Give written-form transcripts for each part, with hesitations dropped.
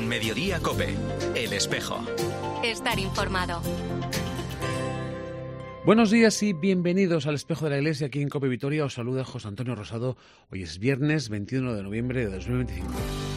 Mediodía COPE, El Espejo. Estar informado. Buenos días y bienvenidos al Espejo de la Iglesia. Aquí en COPE Vitoria os saluda José Antonio Rosado. Hoy es viernes 21 de noviembre de 2025.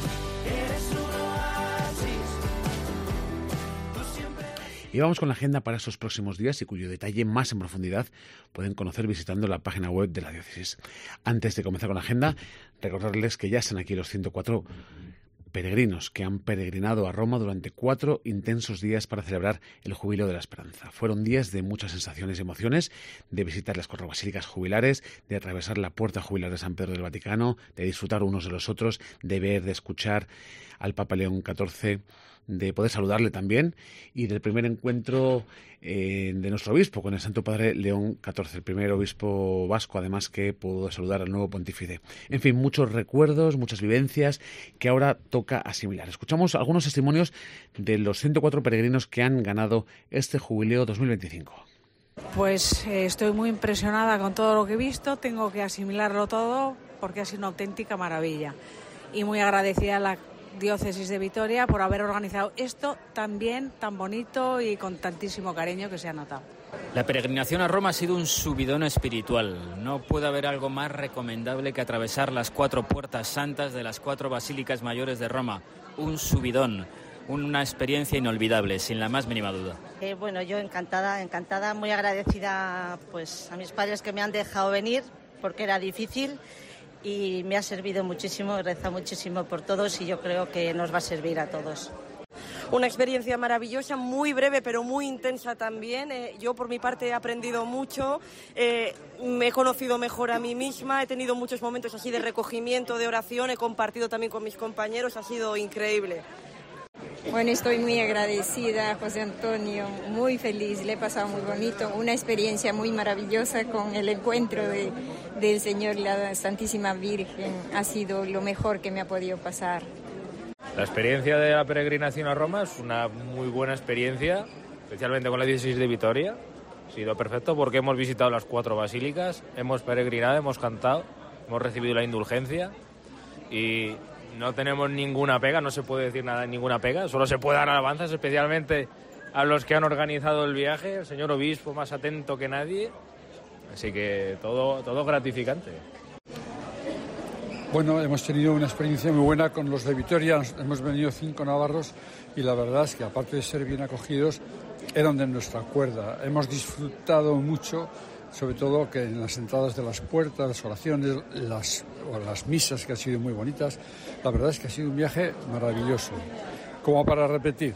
Y vamos con la agenda para estos próximos días y cuyo detalle más en profundidad pueden conocer visitando la página web de la diócesis. Antes de comenzar con la agenda, recordarles que ya están aquí los 104 peregrinos que han peregrinado a Roma durante 4 intensos días para celebrar el Jubileo de la Esperanza. Fueron días de muchas sensaciones y emociones, de visitar las 4 basílicas jubilares, de atravesar la puerta jubilar de San Pedro del Vaticano, de disfrutar unos de los otros, de ver, de escuchar al Papa León XIV, de poder saludarle también, y del primer encuentro de nuestro obispo con el Santo Padre León XIV, el primer obispo vasco, además, que pudo saludar al nuevo pontífice. En fin, muchos recuerdos, muchas vivencias que ahora toca asimilar. Escuchamos algunos testimonios de los 104 peregrinos que han ganado este Jubileo 2025. Pues estoy muy impresionada con todo lo que he visto, tengo que asimilarlo todo porque ha sido una auténtica maravilla. Y muy agradecida a la Diócesis de Vitoria por haber organizado esto tan bien, tan bonito y con tantísimo cariño que se ha notado. La peregrinación a Roma ha sido un subidón espiritual. No puede haber algo más recomendable que atravesar las 4 puertas santas de las 4 basílicas mayores de Roma. Un subidón, una experiencia inolvidable, sin la más mínima duda. Bueno, yo encantada, muy agradecida pues a mis padres que me han dejado venir porque era difícil. Y me ha servido muchísimo, he rezado muchísimo por todos y yo creo que nos va a servir a todos. Una experiencia maravillosa, muy breve pero muy intensa también. Yo por mi parte he aprendido mucho, me he conocido mejor a mí misma, he tenido muchos momentos así de recogimiento, de oración, he compartido también con mis compañeros, ha sido increíble. Bueno, estoy muy agradecida, José Antonio, muy feliz, le he pasado muy bonito, una experiencia muy maravillosa con el encuentro del Señor, la Santísima Virgen, ha sido lo mejor que me ha podido pasar. La experiencia de la peregrinación a Roma es una muy buena experiencia, especialmente con la diócesis de Vitoria. Ha sido perfecto porque hemos visitado las 4 basílicas, hemos peregrinado, hemos cantado, hemos recibido la indulgencia y no tenemos ninguna pega, no se puede decir nada, ninguna pega, solo se puede dar alabanzas, especialmente a los que han organizado el viaje, el señor obispo más atento que nadie, así que todo gratificante. Bueno, hemos tenido una experiencia muy buena con los de Vitoria, hemos venido 5 navarros y la verdad es que aparte de ser bien acogidos, eran de nuestra cuerda, hemos disfrutado mucho, sobre todo que en las entradas de las puertas, las oraciones, las misas que han sido muy bonitas. La verdad es que ha sido un viaje maravilloso, como para repetir.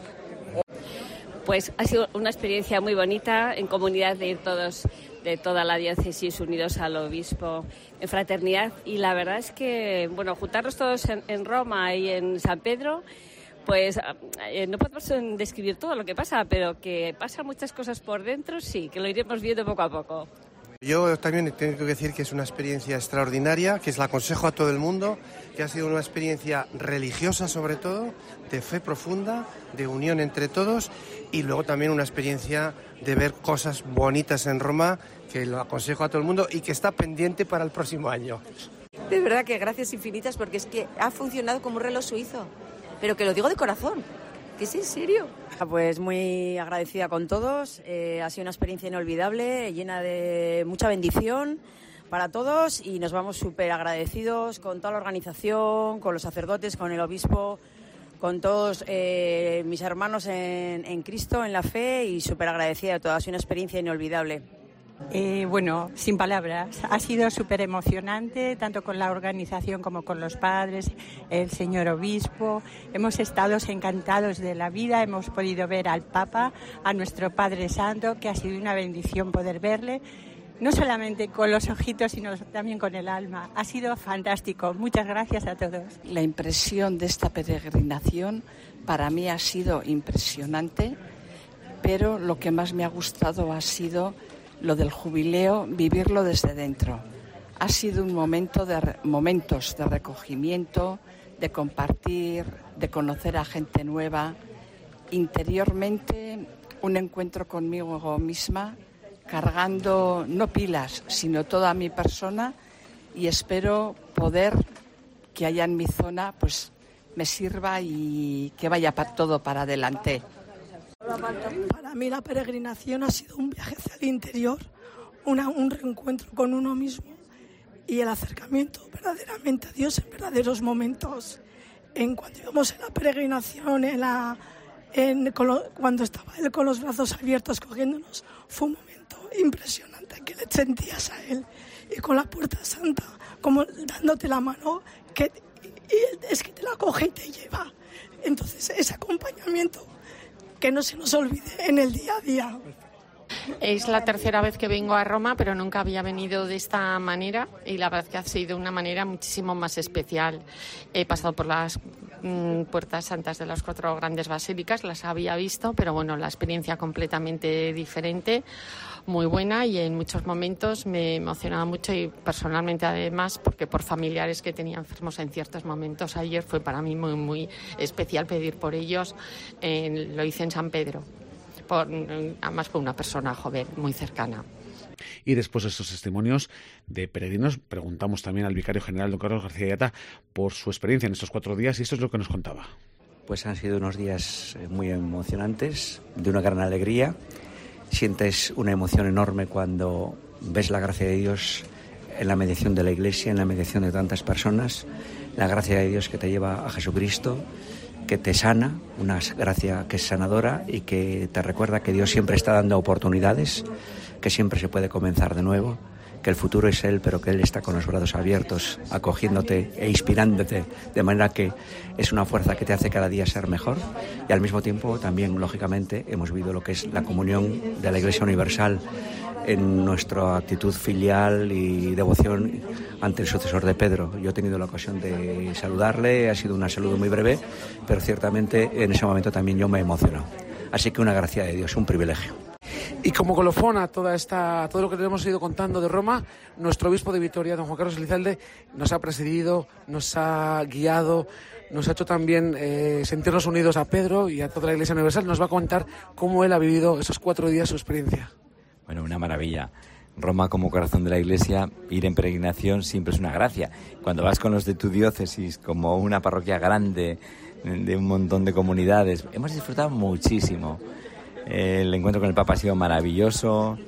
Pues ha sido una experiencia muy bonita, en comunidad de ir todos, de toda la diócesis, unidos al obispo, en fraternidad. Y la verdad es que, bueno, juntarnos todos en Roma y en San Pedro, pues no podemos describir todo lo que pasa, pero que pasan muchas cosas por dentro, sí, que lo iremos viendo poco a poco. Yo también tengo que decir que es una experiencia extraordinaria, que la aconsejo a todo el mundo, que ha sido una experiencia religiosa sobre todo, de fe profunda, de unión entre todos y luego también una experiencia de ver cosas bonitas en Roma, que lo aconsejo a todo el mundo y que está pendiente para el próximo año. De verdad que gracias infinitas porque es que ha funcionado como un reloj suizo, pero que lo digo de corazón. ¿Que es en serio? Pues muy agradecida con todos, ha sido una experiencia inolvidable, llena de mucha bendición para todos y nos vamos súper agradecidos con toda la organización, con los sacerdotes, con el obispo, con todos mis hermanos en Cristo, en la fe y súper agradecida de todo, ha sido una experiencia inolvidable. Bueno, sin palabras, ha sido súper emocionante, tanto con la organización como con los padres, el señor obispo. Hemos estado encantados de la vida, hemos podido ver al Papa, a nuestro Padre Santo, que ha sido una bendición poder verle, no solamente con los ojitos, sino también con el alma. Ha sido fantástico, muchas gracias a todos. La impresión de esta peregrinación para mí ha sido impresionante, pero lo que más me ha gustado ha sido lo del jubileo, vivirlo desde dentro. Ha sido un momentos de recogimiento, de compartir, de conocer a gente nueva. Interiormente, un encuentro conmigo misma, cargando no pilas, sino toda mi persona, y espero poder que haya en mi zona pues me sirva y que vaya todo para adelante. Para mí la peregrinación ha sido un viaje hacia el interior, un reencuentro con uno mismo y el acercamiento verdaderamente a Dios en verdaderos momentos. Cuando íbamos en la peregrinación, cuando estaba Él con los brazos abiertos cogiéndonos, fue un momento impresionante que le sentías a Él. Y con la Puerta Santa, como dándote la mano, y es que te la coge y te lleva. Entonces, ese acompañamiento que no se nos olvide en el día a día. Es la tercera vez que vengo a Roma, pero nunca había venido de esta manera y la verdad que ha sido una manera muchísimo más especial. He pasado por las puertas santas de las 4 grandes basílicas, las había visto, pero bueno, la experiencia completamente diferente, muy buena y en muchos momentos me emocionaba mucho y personalmente además porque por familiares que tenía enfermos en ciertos momentos ayer fue para mí muy, muy especial pedir por ellos. Lo hice en San Pedro. Además por una persona joven, muy cercana. Y después de estos testimonios de peregrinos, preguntamos también al vicario general, don Carlos García Ayata, por su experiencia en estos 4 días, y esto es lo que nos contaba. Pues han sido unos días muy emocionantes, de una gran alegría. Sientes una emoción enorme cuando ves la gracia de Dios en la mediación de la Iglesia, en la mediación de tantas personas, la gracia de Dios que te lleva a Jesucristo, que te sana, una gracia que es sanadora y que te recuerda que Dios siempre está dando oportunidades, que siempre se puede comenzar de nuevo, que el futuro es Él, pero que Él está con los brazos abiertos, acogiéndote e inspirándote, de manera que es una fuerza que te hace cada día ser mejor. Y al mismo tiempo también, lógicamente, hemos vivido lo que es la comunión de la Iglesia Universal en nuestra actitud filial y devoción ante el sucesor de Pedro. Yo he tenido la ocasión de saludarle, ha sido un saludo muy breve, pero ciertamente en ese momento también yo me he emocionado. Así que una gracia de Dios, un privilegio. Y como colofón a todo lo que le hemos ido contando de Roma, nuestro obispo de Vitoria, don Juan Carlos Elizalde, nos ha presidido, nos ha guiado, nos ha hecho también sentirnos unidos a Pedro y a toda la Iglesia Universal. Nos va a contar cómo él ha vivido esos 4 días su experiencia. Bueno, una maravilla. Roma como corazón de la Iglesia, ir en peregrinación siempre es una gracia. Cuando vas con los de tu diócesis, como una parroquia grande, de un montón de comunidades, hemos disfrutado muchísimo. El encuentro con el Papa ha sido maravilloso,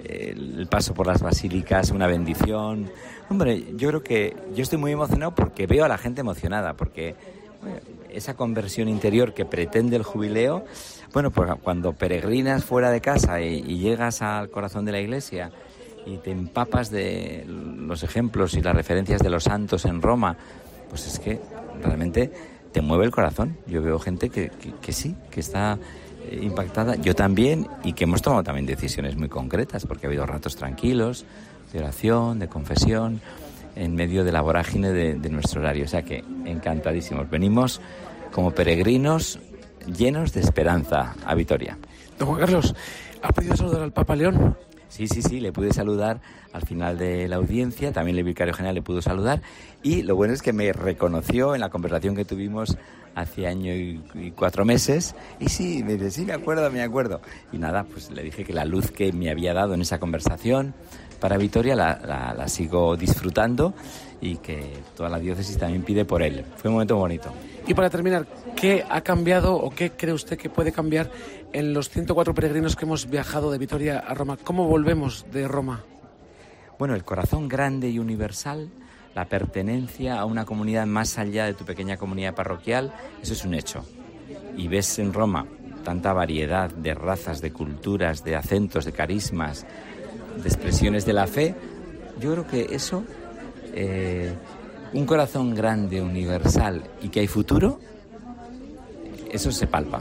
el paso por las basílicas, una bendición. Hombre, yo creo que yo estoy muy emocionado porque veo a la gente emocionada, porque esa conversión interior que pretende el jubileo, bueno, pues cuando peregrinas fuera de casa y llegas al corazón de la Iglesia y te empapas de los ejemplos y las referencias de los santos en Roma, pues es que realmente te mueve el corazón. Yo veo gente que sí, que está impactada, yo también, y que hemos tomado también decisiones muy concretas, porque ha habido ratos tranquilos, de oración, de confesión, en medio de la vorágine de nuestro horario. O sea que encantadísimos. Venimos como peregrinos llenos de esperanza a Vitoria. Don Juan Carlos, ¿ha podido saludar al Papa León? Sí, le pude saludar al final de la audiencia, también el vicario general le pudo saludar, y lo bueno es que me reconoció en la conversación que tuvimos hace año y 4 meses, y sí, me dice, sí, me acuerdo. Y nada, pues le dije que la luz que me había dado en esa conversación para Vitoria la sigo disfrutando y que toda la diócesis también pide por él. Fue un momento bonito. Y para terminar, ¿qué ha cambiado o qué cree usted que puede cambiar en los 104 peregrinos que hemos viajado de Vitoria a Roma? ¿Cómo volvemos de Roma? Bueno, el corazón grande y universal, la pertenencia a una comunidad más allá de tu pequeña comunidad parroquial, eso es un hecho. Y ves en Roma tanta variedad de razas, de culturas, de acentos, de carismas, de expresiones de la fe. Yo creo que eso, un corazón grande, universal y que hay futuro, eso se palpa.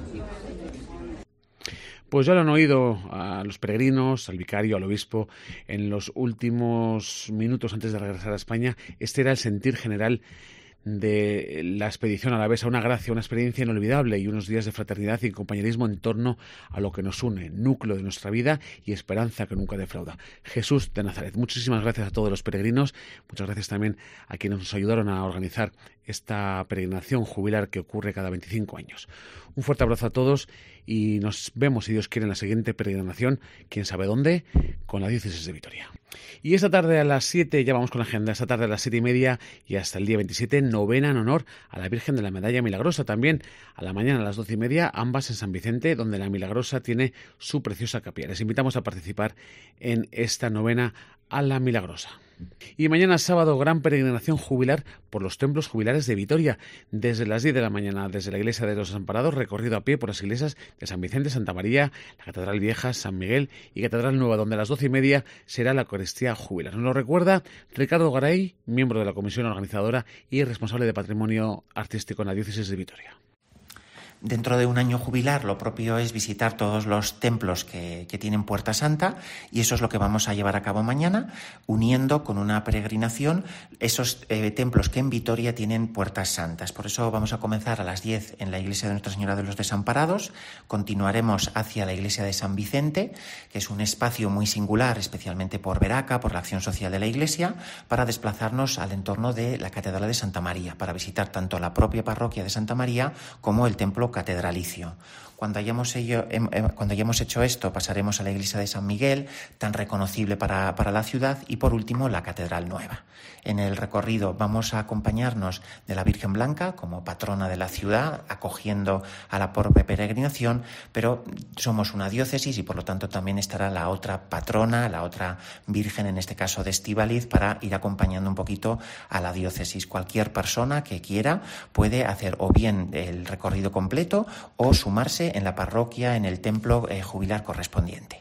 Pues ya lo han oído a los peregrinos, al vicario, al obispo, en los últimos minutos antes de regresar a España. Este era el sentir general de la expedición alavesa, una gracia, una experiencia inolvidable y unos días de fraternidad y compañerismo en torno a lo que nos une, núcleo de nuestra vida y esperanza que nunca defrauda. Jesús de Nazaret. Muchísimas gracias a todos los peregrinos, muchas gracias también a quienes nos ayudaron a organizar esta peregrinación jubilar que ocurre cada 25 años. Un fuerte abrazo a todos y nos vemos, si Dios quiere, en la siguiente peregrinación, quién sabe dónde, con la diócesis de Vitoria. Y esta tarde a las 7, ya vamos con la agenda, esta tarde a las 7:30 y hasta el día 27, novena en honor a la Virgen de la Medalla Milagrosa. También a la mañana a las 12:30, ambas en San Vicente, donde la Milagrosa tiene su preciosa capilla. Les invitamos a participar en esta novena a la Milagrosa. Y mañana sábado, gran peregrinación jubilar por los templos jubilares de Vitoria. Desde las 10 de la mañana, desde la iglesia de los Desamparados, recorrido a pie por las iglesias de San Vicente, Santa María, la Catedral Vieja, San Miguel y Catedral Nueva, donde a las 12:30 será la Eucaristía jubilar. Nos lo recuerda Ricardo Garay, miembro de la comisión organizadora y responsable de Patrimonio Artístico en la diócesis de Vitoria. Dentro de un año jubilar, lo propio es visitar todos los templos que tienen Puerta Santa, y eso es lo que vamos a llevar a cabo mañana, uniendo con una peregrinación esos templos que en Vitoria tienen puertas santas. Por eso vamos a comenzar a las 10 en la iglesia de Nuestra Señora de los Desamparados, continuaremos hacia la iglesia de San Vicente, que es un espacio muy singular, especialmente por Veraca, por la acción social de la iglesia, para desplazarnos al entorno de la Catedral de Santa María, para visitar tanto la propia parroquia de Santa María como el templo catedralicio. Cuando hayamos hecho esto, pasaremos a la iglesia de San Miguel, tan reconocible para la ciudad, y por último la Catedral Nueva. En el recorrido vamos a acompañarnos de la Virgen Blanca como patrona de la ciudad, acogiendo a la propia peregrinación, pero somos una diócesis y por lo tanto también estará la otra patrona, la otra Virgen, en este caso de Estíbaliz, para ir acompañando un poquito a la diócesis. Cualquier persona que quiera puede hacer o bien el recorrido completo o sumarse en la parroquia, en el templo jubilar correspondiente.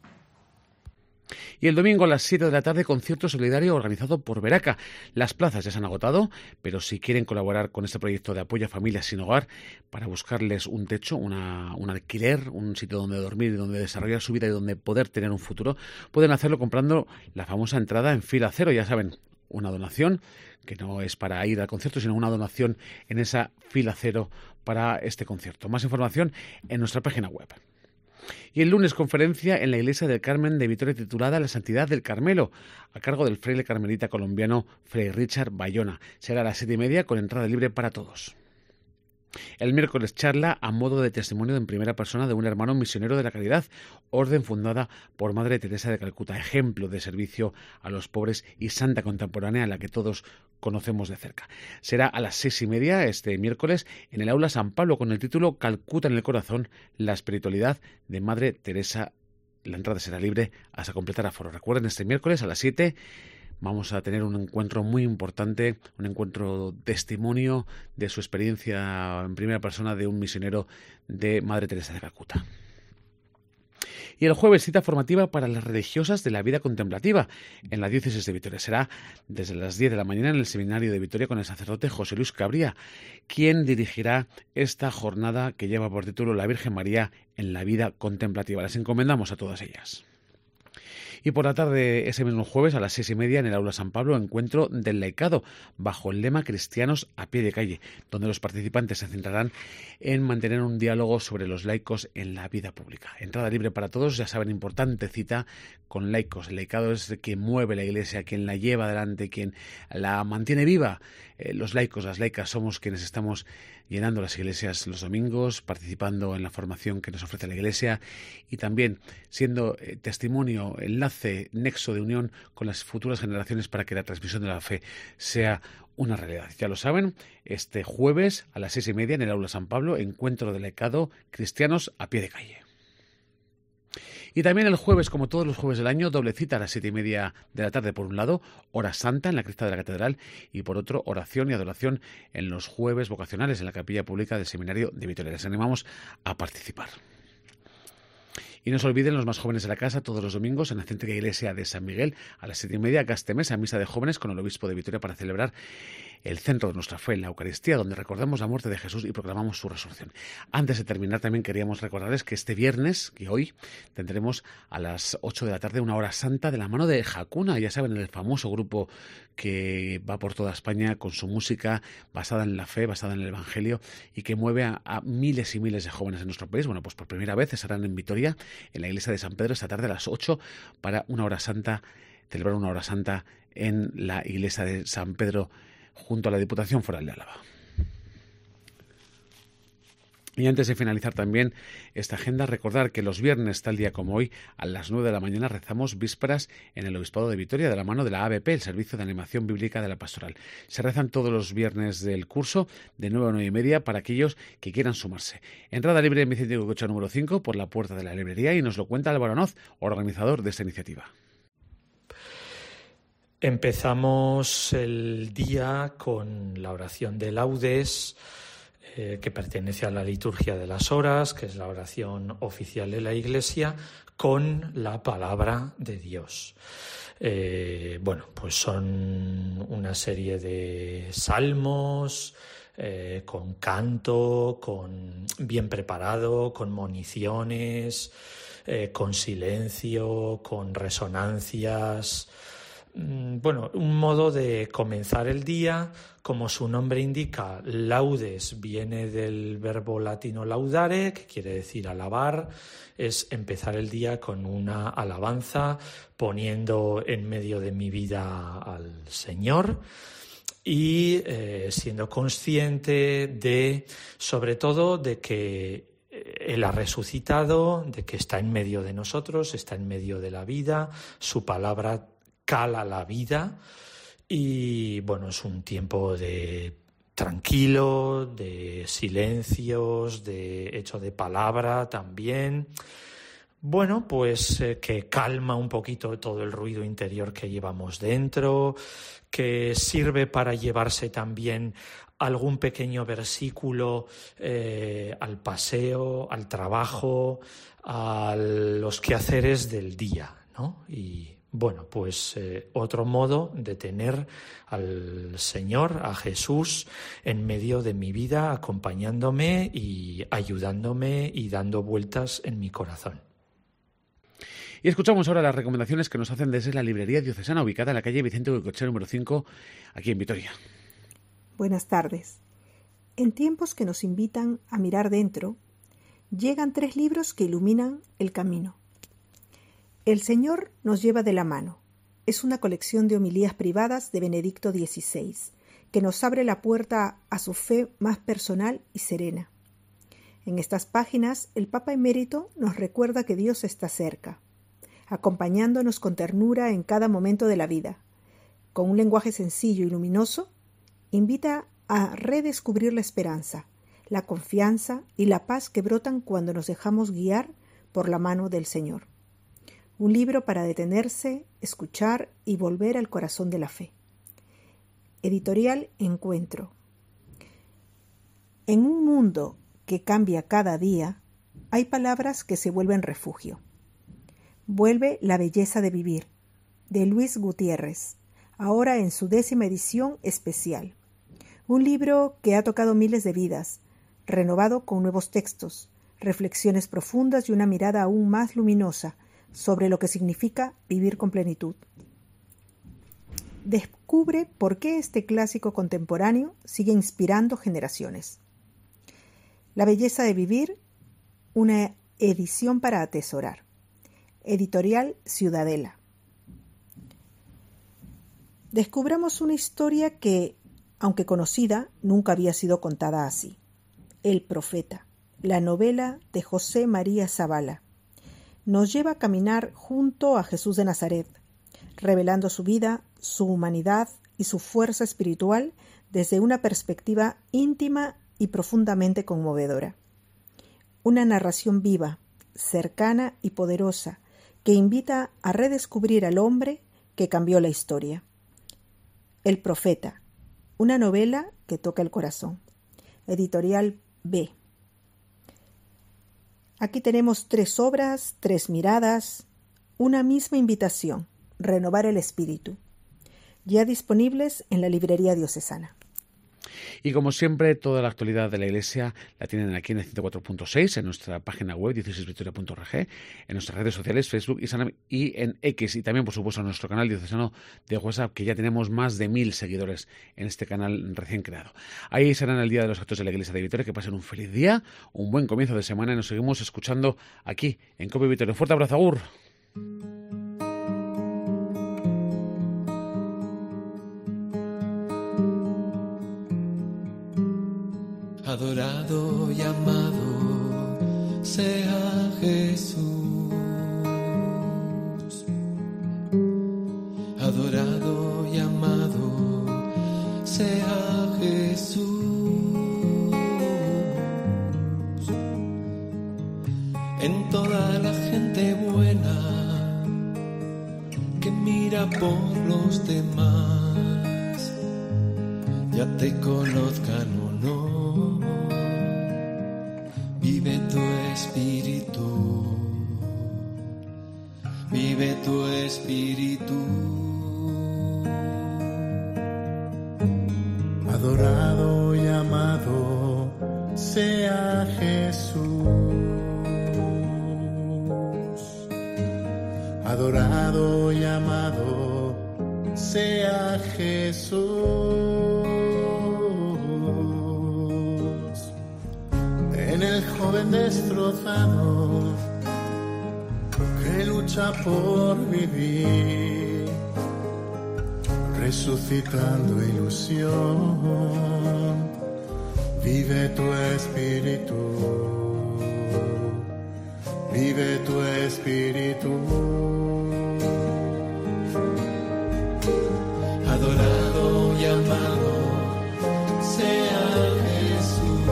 Y el domingo a las 7 de la tarde, concierto solidario organizado por Veraca. Las plazas ya se han agotado, pero si quieren colaborar con este proyecto de apoyo a familias sin hogar para buscarles un techo, un alquiler, un sitio donde dormir y donde desarrollar su vida y donde poder tener un futuro, pueden hacerlo comprando la famosa entrada en fila cero. Ya saben, una donación que no es para ir al concierto, sino una donación en esa fila cero para este concierto. Más información en nuestra página web. Y el lunes, conferencia en la Iglesia del Carmen de Vitoria titulada La Santidad del Carmelo, a cargo del fraile carmelita colombiano Fray Richard Bayona. Será a las 7:30 con entrada libre para todos. El miércoles, charla a modo de testimonio en primera persona de un hermano misionero de la Caridad, orden fundada por Madre Teresa de Calcuta, ejemplo de servicio a los pobres y santa contemporánea a la que todos conocemos de cerca. Será a las 6:30 este miércoles en el Aula San Pablo con el título Calcuta en el corazón, la espiritualidad de Madre Teresa. La entrada será libre hasta completar aforo. Recuerden, este miércoles a las 7 vamos a tener un encuentro muy importante, un encuentro testimonio de su experiencia en primera persona de un misionero de Madre Teresa de Calcuta. Y el jueves, cita formativa para las religiosas de la vida contemplativa en la diócesis de Vitoria. Será desde las 10 de la mañana en el seminario de Vitoria con el sacerdote José Luis Cabría, quien dirigirá esta jornada que lleva por título La Virgen María en la vida contemplativa. Les encomendamos a todas ellas. Y por la tarde, ese mismo jueves, a las 6:30, en el Aula San Pablo, encuentro del laicado, bajo el lema Cristianos a pie de calle, donde los participantes se centrarán en mantener un diálogo sobre los laicos en la vida pública. Entrada libre para todos, ya saben, importante cita con laicos. El laicado es quien mueve la Iglesia, quien la lleva adelante, quien la mantiene viva. Los laicos, las laicas, somos quienes estamos llenando las iglesias los domingos, participando en la formación que nos ofrece la Iglesia y también siendo testimonio, enlace, nexo de unión con las futuras generaciones para que la transmisión de la fe sea una realidad. Ya lo saben, este jueves a las 6:30 en el Aula San Pablo, encuentro del laicado Cristianos a pie de calle. Y también el jueves, como todos los jueves del año, doble cita a las 7:30 de la tarde por un lado, hora santa en la cripta de la catedral y por otro, oración y adoración en los jueves vocacionales en la capilla pública del seminario de Vitoria. Les animamos a participar. Y no se olviden, los más jóvenes de la casa, todos los domingos en la céntrica iglesia de San Miguel a las 7:30, Gastemesa, misa de jóvenes con el obispo de Vitoria para celebrar el centro de nuestra fe, la Eucaristía, donde recordamos la muerte de Jesús y proclamamos su resurrección. Antes de terminar, también queríamos recordarles que este viernes, que hoy, tendremos a las 8 de la tarde una hora santa de la mano de Hakuna, ya saben, el famoso grupo que va por toda España con su música basada en la fe, basada en el Evangelio y que mueve a miles y miles de jóvenes en nuestro país. Bueno, pues por primera vez estarán en Vitoria, en la iglesia de San Pedro, esta tarde a las 8 para una hora santa, celebrar una hora santa en la iglesia de San Pedro junto a la Diputación Foral de Álava. Y antes de finalizar también esta agenda, recordar que los viernes, tal día como hoy, a las 9 de la mañana rezamos vísperas en el Obispado de Vitoria de la mano de la ABP, el Servicio de Animación Bíblica de la Pastoral. Se rezan todos los viernes del curso de 9 a 9 y media para aquellos que quieran sumarse. Entrada libre en Vicente Hugo número 5 por la puerta de la librería, y nos lo cuenta Álvaro Noz, organizador de esta iniciativa. Empezamos el día con la oración de laudes, que pertenece a la liturgia de las horas, que es la oración oficial de la Iglesia, con la palabra de Dios. Pues son una serie de salmos, con canto, con bien preparado, con moniciones, con silencio, con resonancias. Un modo de comenzar el día, como su nombre indica. Laudes viene del verbo latino laudare, que quiere decir alabar. Es empezar el día con una alabanza, poniendo en medio de mi vida al Señor y siendo consciente de, sobre todo, de que Él ha resucitado, de que está en medio de nosotros, está en medio de la vida, su palabra cala la vida, y es un tiempo de tranquilo, de silencios, de hecho de palabra también. Que calma un poquito todo el ruido interior que llevamos dentro, que sirve para llevarse también algún pequeño versículo al paseo, al trabajo, a los quehaceres del día, ¿no? Y otro modo de tener al Señor, a Jesús, en medio de mi vida, acompañándome y ayudándome y dando vueltas en mi corazón. Y escuchamos ahora las recomendaciones que nos hacen desde la librería diocesana, ubicada en la calle Vicente Hugo número 5, aquí en Vitoria. Buenas tardes. En tiempos que nos invitan a mirar dentro, llegan 3 libros que iluminan el camino. El Señor nos lleva de la mano. Es una colección de homilías privadas de Benedicto XVI, que nos abre la puerta a su fe más personal y serena. En estas páginas, el Papa Emérito nos recuerda que Dios está cerca, acompañándonos con ternura en cada momento de la vida. Con un lenguaje sencillo y luminoso, invita a redescubrir la esperanza, la confianza y la paz que brotan cuando nos dejamos guiar por la mano del Señor. Un libro para detenerse, escuchar y volver al corazón de la fe. Editorial Encuentro. En un mundo que cambia cada día, hay palabras que se vuelven refugio. Vuelve La belleza de vivir, de Luis Gutiérrez, ahora en su 10ª edición especial. Un libro que ha tocado miles de vidas, renovado con nuevos textos, reflexiones profundas y una mirada aún más luminosa sobre lo que significa vivir con plenitud. Descubre por qué este clásico contemporáneo sigue inspirando generaciones. La belleza de vivir, una edición para atesorar. Editorial Ciudadela. Descubramos una historia que, aunque conocida, nunca había sido contada así. El Profeta, la novela de José María Zavala, nos lleva a caminar junto a Jesús de Nazaret, revelando su vida, su humanidad y su fuerza espiritual desde una perspectiva íntima y profundamente conmovedora. Una narración viva, cercana y poderosa que invita a redescubrir al hombre que cambió la historia. El Profeta, una novela que toca el corazón. Editorial B. Aquí tenemos 3 obras, 3 miradas, una misma invitación, renovar el espíritu, ya disponibles en la librería diocesana. Y como siempre, toda la actualidad de la Iglesia la tienen aquí en el 104.6, en nuestra página web, diocesisvitoria.org, en nuestras redes sociales, Facebook, Instagram y en X, y también, por supuesto, en nuestro canal diocesano de WhatsApp, que ya tenemos más de 1000 seguidores en este canal recién creado. Ahí serán el día de los actos de la Iglesia de Vitoria. Que pasen un feliz día, un buen comienzo de semana, y nos seguimos escuchando aquí en COPE Vitoria. Un fuerte abrazo, agur. adorado y amado sea Jesús, adorado y amado sea Jesús. En toda la gente buena que mira por los demás, ya te conozcan o no, vive tu espíritu, vive tu espíritu. Adorado y amado sea Jesús, adorado y amado sea Jesús. En el joven destrozado que lucha por vivir, resucitando ilusión, vive tu espíritu, vive tu espíritu. Adorado y amado sea Jesús,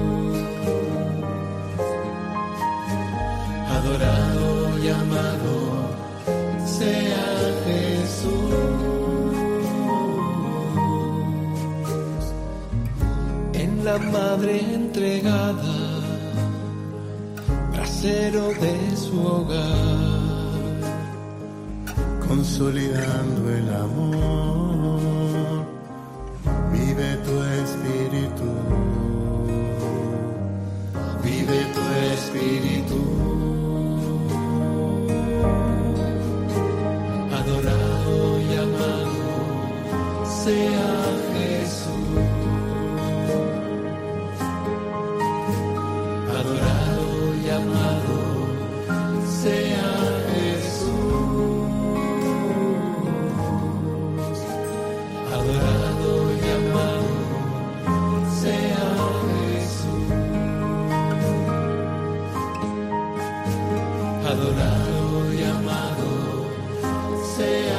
adorado y amado sea Jesús. En la madre entregada, brasero de su hogar, consolidando el amor, vive tu espíritu, vive tu espíritu. Adorado y amado sea Jesús, adorado y amado sea Jesús, adorado y amado sea Jesús, adorado y amado sea